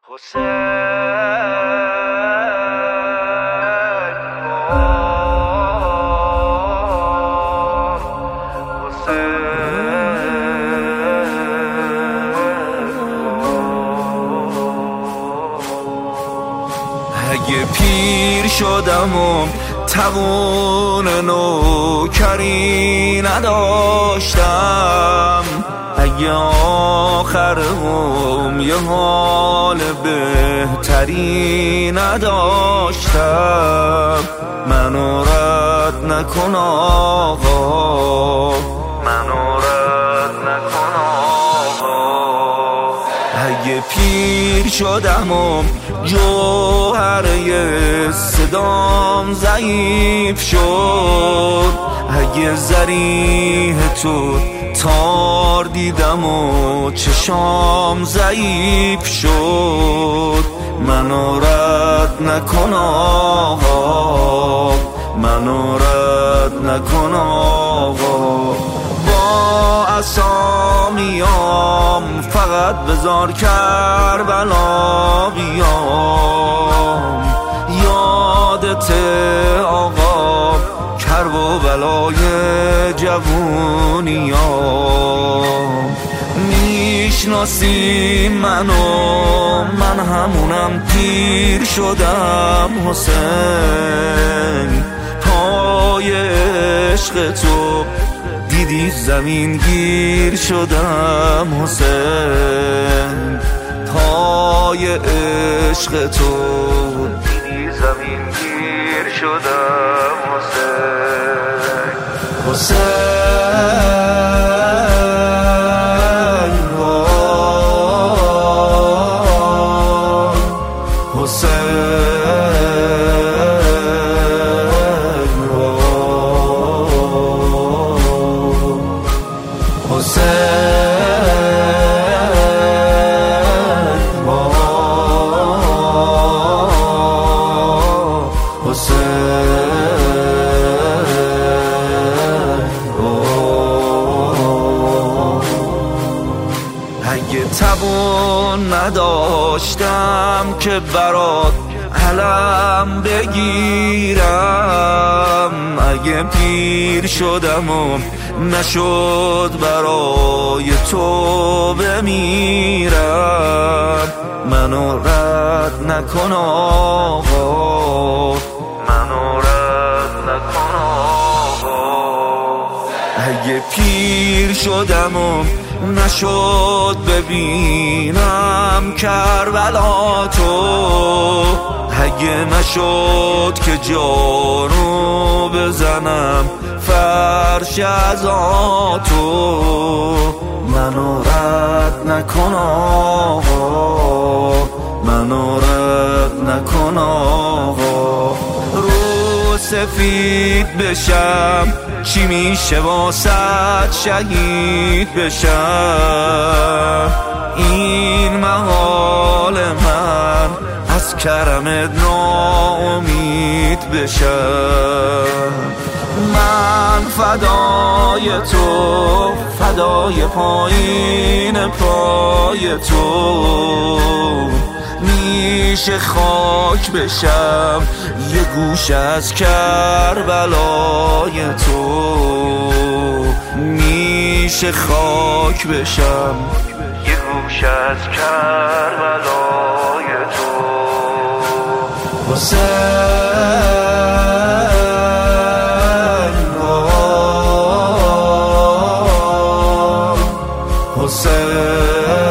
اگه پیر شدم و توان نوکری نداشتم، اگه آخرم یه حال بهتری نداشتم، منو رد نکن آقا، منو رد نکن آقا. اگه پیر شدم و جوهره صدام ضعیف شد، اگه ذریح تو تار دیدم و چشام ضعیف شد، منو رد نکن آقا، منو رد نکن آقا. با اسامیام فقط بذار کربلا بیام، یادت آقا کرب و بلای جوونیام. میشناسی منو، من همونم پیر شدم حسین، پای عشق تو دیدی زمین گیر شدم حسین، پای عشق تو دیدی زمین گیر شدم حسین. اگه توان نداشتم که برات علم بگیرم، اگه پیر شدم و نشد برای تو بمیرم، منو رد نکن آقا، منو رد نکن آقا. اگه پیر شدم و نشد ببینم کربلا تو، اگه نشد که جانو بزنم فرش عزاتو، منو رد نکن آقا، منو رد نکن آقا. رو سفید بشم چی میشه واسه شهید بشم، این محال من از کرمت ناامید بشم. من فدای تو، فدای پایین پای تو، میشه خاک بشم یه گوش از کربلای تو، میشه خاک بشم یه گوش از کربلای تو. حسین